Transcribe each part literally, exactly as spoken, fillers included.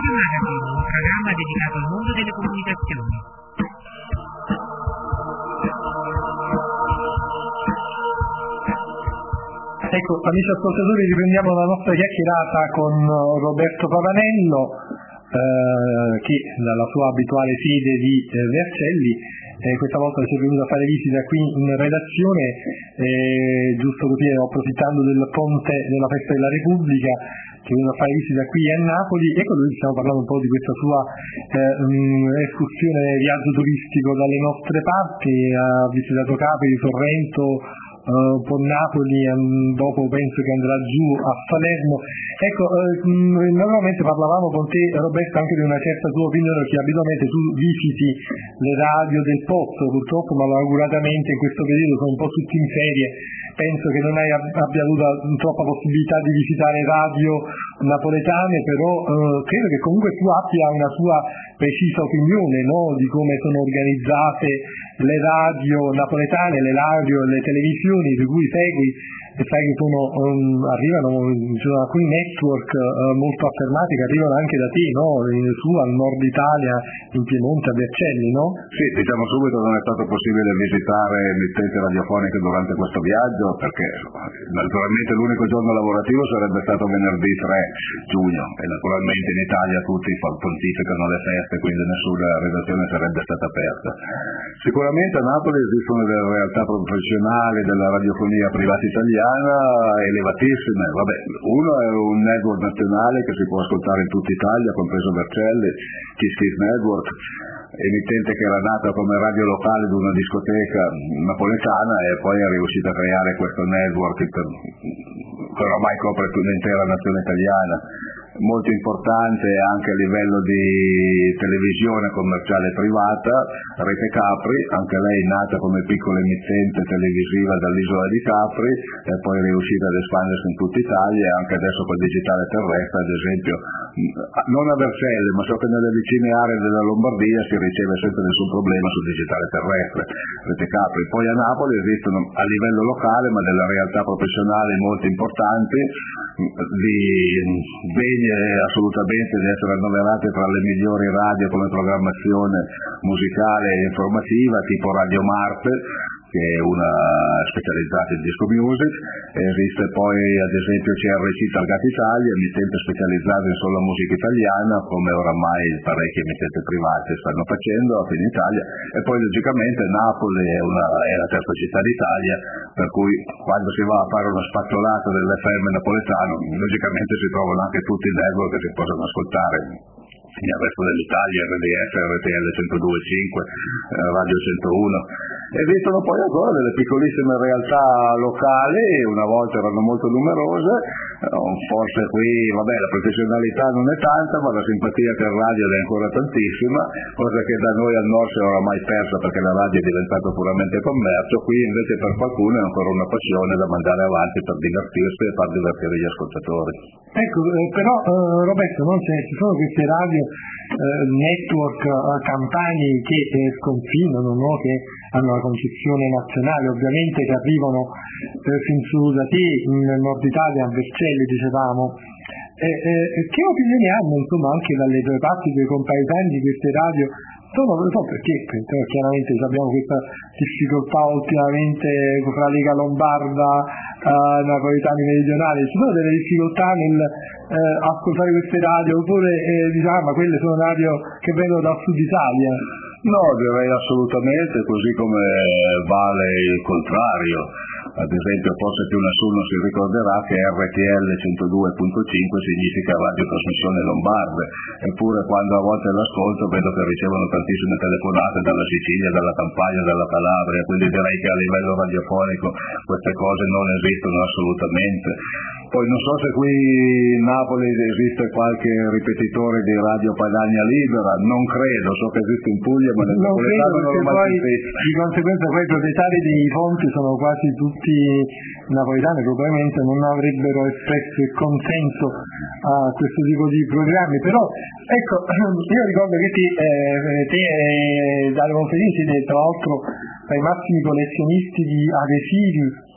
Radio Magazine, un programma dedicato al mondo delle comunicazioni. Ecco, amici ascoltatori, riprendiamo la nostra chiacchierata con Roberto Pavanello, eh, che dalla sua abituale sede di eh, Vercelli, eh, questa volta ci è venuto a fare visita qui in redazione, eh, giusto così, approfittando del ponte della Festa della Repubblica, che è venuto a fare visita qui a Napoli, e con lui stiamo parlando un po' di questa sua eh, escursione, viaggio turistico dalle nostre parti. Ha visitato Capri, Sorrento, Uh, un po' Napoli, um, dopo penso che andrà giù a Salerno. Ecco, uh, normalmente parlavamo con te, Roberto, anche di una certa tua opinione, che abitualmente tu visiti le radio del posto, purtroppo malauguratamente in questo periodo sono un po' tutti in ferie, penso che non hai abbia avuto troppa possibilità di visitare radio napoletane, però uh, credo che comunque tu abbia una tua precisa opinione, no? Di come sono organizzate le radio napoletane, le radio, le televisioni di cui segui, e sai che sono, um, arrivano, ci sono alcuni network uh, molto affermati che arrivano anche da te, no? In, su al nord Italia, in Piemonte, a Vercelli, no? Sì, diciamo subito non è stato possibile visitare emittenti radiofoniche durante questo viaggio, perché naturalmente l'unico giorno lavorativo sarebbe stato venerdì tre giugno, e naturalmente in Italia tutti pontificano le feste, quindi nessuna redazione sarebbe stata aperta. Sicuramente a Napoli esistono delle realtà professionali della radiofonia privata italiana elevatissime. Vabbè, uno è un network nazionale che si può ascoltare in tutta Italia, compreso Vercelli, Kiss Kiss Network, emittente che era nata come radio locale di una discoteca napoletana e poi è riuscita a creare questo network che ormai copre l'intera nazione italiana, molto importante anche a livello di televisione commerciale privata, Rete Capri, anche lei nata come piccola emittente televisiva dall'isola di Capri e poi è riuscita ad espandersi in tutta Italia, e anche adesso col digitale terrestre, ad esempio non a Vercelli, ma so che nelle vicine aree della Lombardia si riceve senza nessun problema sul digitale terrestre, Rete Capri. Poi a Napoli esistono a livello locale, ma delle realtà professionali molto importanti, di degne assolutamente di essere annoverate tra le migliori radio come programmazione musicale e informativa, tipo Radio Marte, che è una specializzata in disco music. Esiste poi ad esempio C R C Targata Italia, emittente specializzata in solo musica italiana, come oramai parecchie emittenti private stanno facendo anche in Italia. E poi logicamente Napoli è, una, è la terza città d'Italia, per cui quando si va a fare una spazzolata dell'F M napoletano, logicamente si trovano anche tutti i network che si possono ascoltare nel resto dell'Italia, R D F, R T L centodue e cinque, eh, Radio centouno. Esistono poi ancora delle piccolissime realtà locali, una volta erano molto numerose, forse qui vabbè la professionalità non è tanta, ma la simpatia per radio è ancora tantissima, cosa che da noi al nord si è oramai persa perché la radio è diventata puramente commercio. Qui invece per qualcuno è ancora una passione da mandare avanti per divertirsi e far divertire gli ascoltatori. Ecco, eh, però eh, Roberto, non c'è, ci sono queste radio eh, network eh, campani che eh, sconfinano, no? Che hanno la concessione nazionale, ovviamente, che arrivano eh, fin su da te in Nord Italia, a Vercelli dicevamo. Eh, eh, che opinioni hanno insomma anche dalle tue parti, dei compaesani di queste radio? Sono, non so perché, perché chiaramente abbiamo questa difficoltà ultimamente fra Lega Lombarda, eh, napoletani meridionali, ci sono delle difficoltà nel eh, ascoltare queste radio, oppure eh, diciamo, ma quelle sono radio che vengono dal sud Italia? No, direi assolutamente, così come vale il contrario. Ad esempio, forse più nessuno si ricorderà che R T L centodue virgola cinque significa radiotrasmissione lombarde, eppure quando a volte l'ascolto vedo che ricevono tantissime telefonate dalla Sicilia, dalla Campania, dalla Calabria, quindi direi che a livello radiofonico queste cose non esistono assolutamente. Poi non so se qui in Napoli esiste qualche ripetitore di Radio Padania Libera, non credo, so che esiste in Puglia, ma nel napoletano non l'ho mai sentito. Di conseguenza poi i proprietari dei fonti sono quasi tutti napoletani, probabilmente non avrebbero espresso il consenso a questo tipo di programmi. Però ecco, io ricordo che te, eh, te eh, dalle conferenze, tra l'altro, tra i massimi collezionisti di adesivi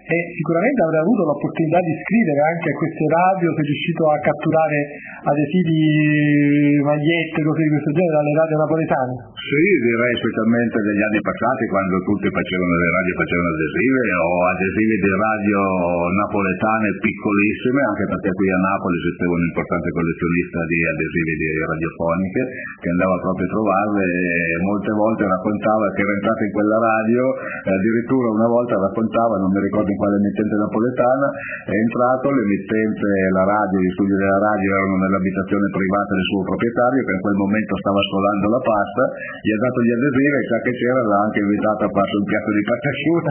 e sicuramente avrei avuto l'opportunità di scrivere anche a queste radio, sei riuscito a catturare adesivi, magliette, cose di questo genere dalle radio napoletane? Sì, direi specialmente negli anni passati, quando tutti facevano le radio facevano adesivi, o adesivi di radio napoletane piccolissime, anche perché qui a Napoli esisteva un importante collezionista di adesivi di radiofoniche che andava proprio a trovarle, e molte volte raccontava che era entrato in quella radio, eh, addirittura una volta raccontava, non mi ricordo in quale emittente napoletana, è entrato, l'emittente, la radio, gli studi della radio erano nell'abitazione privata del suo proprietario, che in quel momento stava scolando la pasta, gli ha dato gli adesivi e sa che c'era, l'ha anche invitato a farsi un piatto di pasta asciutta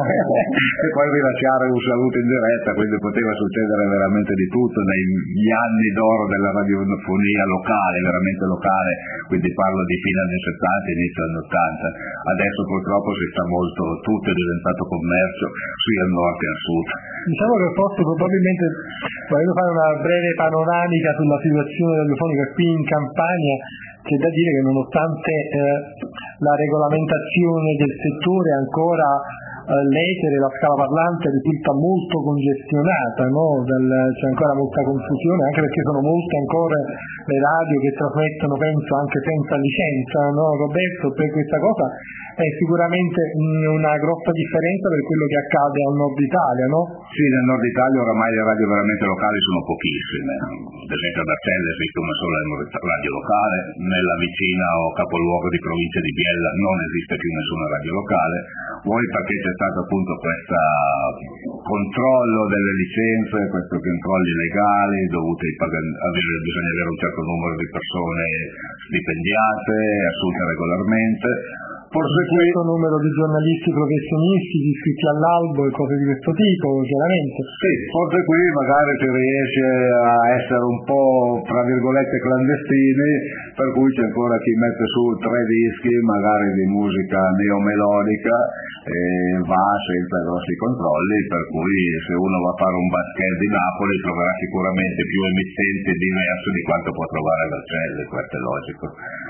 e poi rilasciare un saluto in diretta, quindi poteva succedere veramente di tutto negli anni d'oro della radiofonia locale, veramente locale, quindi parlo di fine anni settanta, inizio anni ottanta. Adesso purtroppo si sta molto, tutto è diventato commercio, sia al nord che al sud. Diciamo che posso probabilmente, volendo fare una breve panoramica sulla situazione radiofonica qui in Campania, c'è da dire che nonostante eh, la regolamentazione del settore ancora eh, l'etere, la scala parlante risulta molto congestionata, no? Del, c'è ancora molta confusione, anche perché sono molte ancora le radio che trasmettono, penso, anche senza licenza, no Roberto? Per questa cosa è sicuramente una grossa differenza per quello che accade al nord Italia, no? Sì, nel nord Italia oramai le radio veramente locali sono pochissime. Ad esempio a Vercelli esiste una sola radio locale, nella vicina o capoluogo di provincia di Biella non esiste più nessuna radio locale, vuoi perché c'è stato appunto questo controllo delle licenze, questi controlli legali dovuti pagare, avere, bisogna avere un certo numero di persone stipendiate, assunte regolarmente. Forse un certo qui... numero di giornalisti professionisti iscritti all'albo e cose di questo tipo, chiaramente. Sì, forse qui magari si riesce a essere un po' tra virgolette clandestini, per cui c'è ancora chi mette su tre dischi magari di musica neomelodica e va senza grossi controlli, per cui se uno va a fare un basket di Napoli troverà sicuramente più emittenti diversi di quanto può trovare a Vercelli, questo è logico.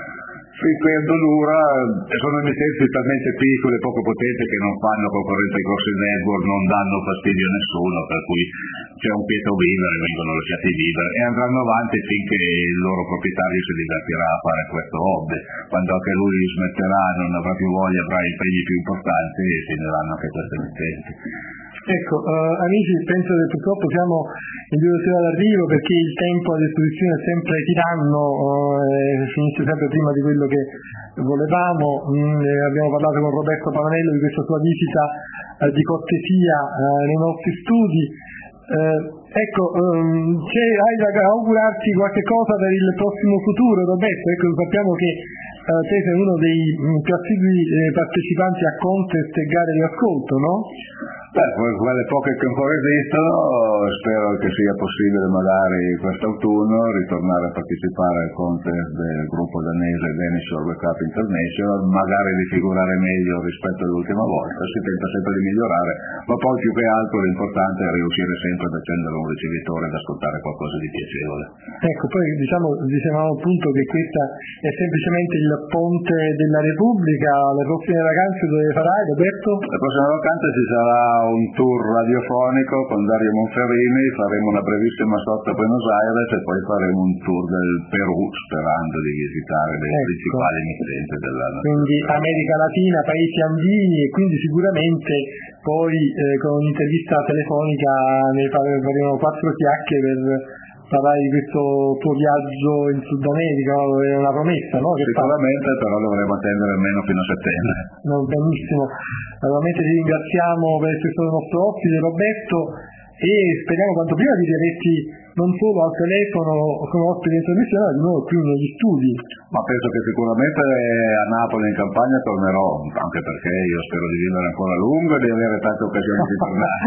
Finché dura, sono emittenti talmente piccole e poco potenti che non fanno concorrenza ai grossi network, non danno fastidio a nessuno, per cui c'è un quieto vivere, vengono lasciati vivere e andranno avanti finché il loro proprietario si divertirà a fare questo hobby. Quando anche lui smetterà, non avrà più voglia, avrà impegni più importanti e finiranno anche questi emittenti. Ecco, uh, amici, penso che purtroppo siamo in direzione d'arrivo perché il tempo a disposizione è sempre tiranno, uh, e finisce sempre prima di quello che volevamo. Mm, abbiamo parlato con Roberto Pavanello di questa sua visita uh, di cortesia uh, nei nostri studi. Uh, ecco, um, c'è, hai da augurarti qualche cosa per il prossimo futuro, Roberto? Ecco, sappiamo che uh, te sei uno dei um, più assidui eh, partecipanti a contest e gare di ascolto, no? Beh, quelle poche che ancora esistono, spero che sia possibile magari quest'autunno ritornare a partecipare al contest del gruppo danese Danish World Cup International, magari di figurare meglio rispetto all'ultima volta, si tenta sempre di migliorare, ma poi più che altro l'importante è riuscire sempre ad accendere un ricevitore ed ascoltare qualcosa di piacevole. Ecco, poi diciamo, dicevamo appunto che questa è semplicemente il ponte della Repubblica. Le prossime vacanze dove farai, Roberto? Le prossime vacanze ci sarà un tour radiofonico con Dario Monferrini, faremo una brevissima sosta a Buenos Aires e poi faremo un tour del Perù sperando di visitare le ecco. principali emittenti della nazione. Quindi America Latina, paesi andini, e quindi sicuramente poi eh, con un'intervista telefonica ne faremo quattro chiacchiere per parlare di questo tuo viaggio in Sud America, è una promessa, no? Che sicuramente fa? Però dovremo attendere almeno fino a settembre. No, benissimo, naturalmente ti ringraziamo per essere stato il nostro ospite, Roberto, e speriamo quanto prima di averti non solo al telefono come ospite in trasmissione, ma di nuovo qui negli studi. Ma penso che sicuramente a Napoli in campagna tornerò, anche perché io spero di vivere ancora a lungo e di avere tante occasioni di tornare.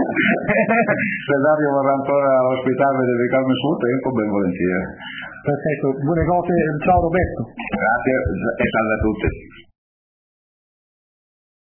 Se Dario vorrà ancora ospitarmi e dedicarmi il suo tempo, ben volentieri. Perfetto, buone cose, ciao Roberto. Grazie e salve a tutti.